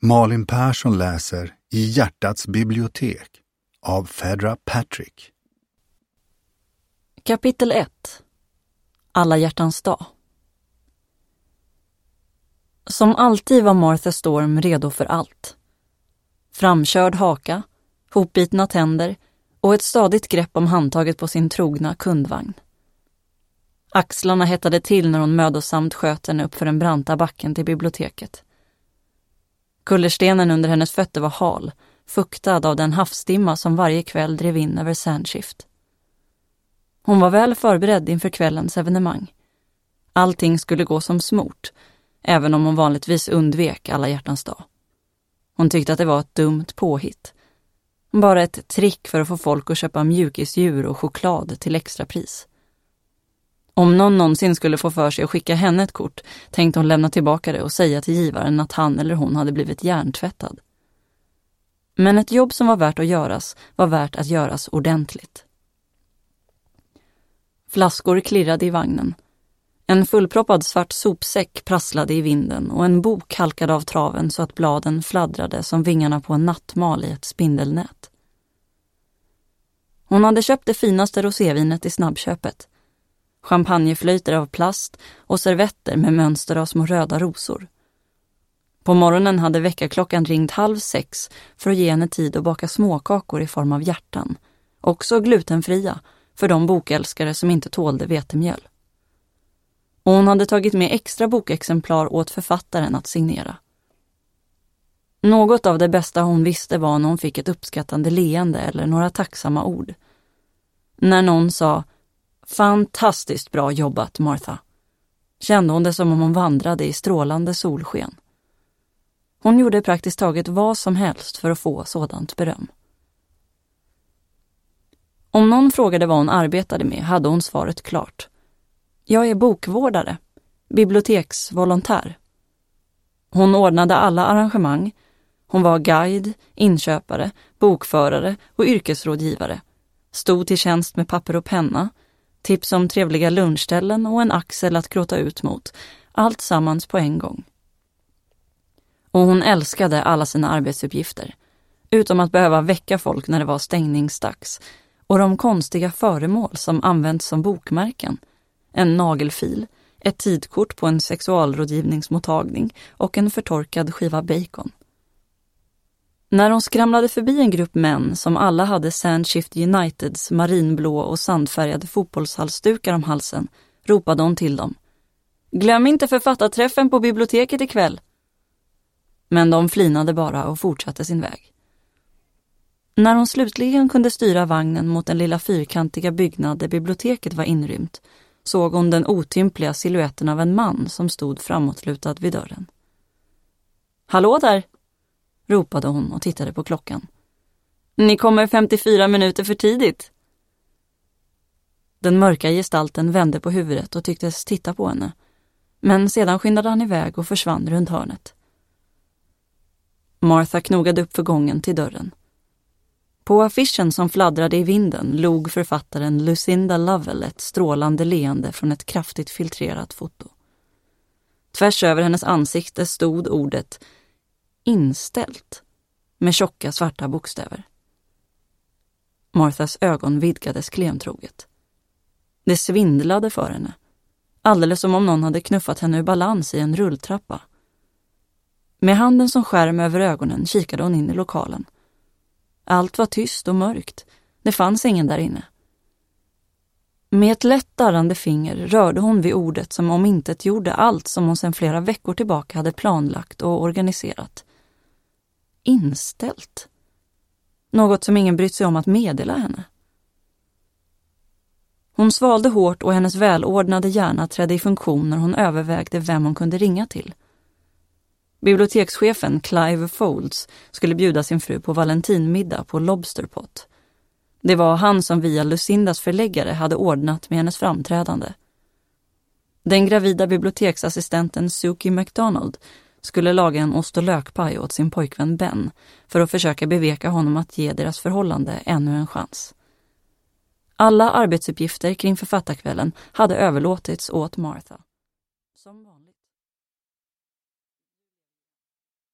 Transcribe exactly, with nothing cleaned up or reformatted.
Malin Persson läser I hjärtats bibliotek av Fedra Patrick. Kapitel ett. Alla hjärtans dag. Som alltid var Martha Storm redo för allt. Framkörd haka, hopbitna tänder och ett stadigt grepp om handtaget på sin trogna kundvagn. Axlarna hettade till när hon mödosamt sköt henne upp för den branta backen till biblioteket. Kullerstenen under hennes fötter var hal, fuktad av den havsdimma som varje kväll drev in över Sandskift. Hon var väl förberedd inför kvällens evenemang. Allting skulle gå som smort, även om hon vanligtvis undvek alla hjärtans dag. Hon tyckte att det var ett dumt påhitt. Bara ett trick för att få folk att köpa mjukisdjur och choklad till extra pris. Om någon någonsin skulle få för sig att skicka henne ett kort tänkte hon lämna tillbaka det och säga till givaren att han eller hon hade blivit hjärntvättad. Men ett jobb som var värt att göras var värt att göras ordentligt. Flaskor klirrade i vagnen. En fullproppad svart sopsäck prasslade i vinden och en bok halkade av traven så att bladen fladdrade som vingarna på en nattmal i ett spindelnät. Hon hade köpt det finaste rosévinet i snabbköpet. Champagneflöjter av plast och servetter med mönster av små röda rosor. På morgonen hade väckarklockan ringt halv sex för att ge henne tid att baka småkakor i form av hjärtan, också glutenfria för de bokälskare som inte tålde vetemjöl. Och hon hade tagit med extra bokexemplar åt författaren att signera. Något av det bästa hon visste var när hon fick ett uppskattande leende eller några tacksamma ord. När någon sa "Fantastiskt bra jobbat, Martha", kände hon det som om hon vandrade i strålande solsken. Hon gjorde praktiskt taget vad som helst för att få sådant beröm. Om någon frågade vad hon arbetade med hade hon svaret klart. Jag är bokvårdare, biblioteksvolontär. Hon ordnade alla arrangemang. Hon var guide, inköpare, bokförare och yrkesrådgivare. Stod till tjänst med papper och penna, tips om trevliga lunchställen och en axel att gråta ut mot. Allt sammans på en gång. Och hon älskade alla sina arbetsuppgifter. Utom att behöva väcka folk när det var stängningsdags. Och de konstiga föremål som används som bokmärken. En nagelfil, ett tidkort på en sexualrådgivningsmottagning och en förtorkad skiva bacon. När hon skramlade förbi en grupp män som alla hade Sandskift Uniteds marinblå och sandfärgade fotbollshalsdukar om halsen ropade hon till dem. Glöm inte författarträffen på biblioteket ikväll. Men de flinade bara och fortsatte sin väg. När hon slutligen kunde styra vagnen mot den lilla fyrkantiga byggnad där biblioteket var inrymt såg hon den otympliga siluetten av en man som stod framåtlutad vid dörren. Hallå där, ropade hon och tittade på klockan. Ni kommer femtiofyra minuter för tidigt. Den mörka gestalten vände på huvudet och tycktes titta på henne. Men sedan skyndade han iväg och försvann runt hörnet. Martha knogade upp för gången till dörren. På affischen som fladdrade i vinden log författaren Lucinda Lovell ett strålande leende från ett kraftigt filtrerat foto. Tvärs över hennes ansikte stod ordet inställt med tjocka svarta bokstäver. Marthas ögon vidgades klentroget. Det svindlade för henne, alldeles som om någon hade knuffat henne ur balans i en rulltrappa. Med handen som skärm över ögonen kikade hon in i lokalen. Allt var tyst och mörkt. Det fanns ingen där inne. Med ett lätt darrande finger rörde hon vid ordet som om intet gjorde allt som hon sedan flera veckor tillbaka hade planlagt och organiserat. Inställt. Något som ingen brytt sig om att meddela henne. Hon svalde hårt och hennes välordnade hjärna trädde i funktion när hon övervägde vem hon kunde ringa till. Bibliotekschefen Clive Folds skulle bjuda sin fru på valentinmiddag på Lobsterpot. Det var han som via Lucindas förläggare hade ordnat med hennes framträdande. Den gravida biblioteksassistenten Suki McDonald skulle laga en ost- och lökpaj åt sin pojkvän Ben för att försöka beveka honom att ge deras förhållande ännu en chans. Alla arbetsuppgifter kring författarkvällen hade överlåtits åt Martha.